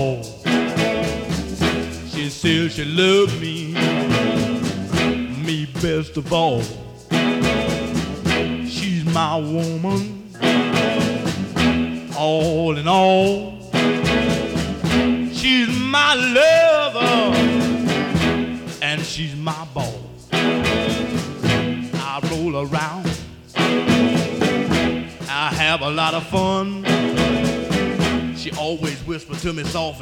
She said she loved me best of all. She's my woman, all in all. She's my lover, and she's my boss. I roll around, I have a lot of fun. She always whispers to me softly,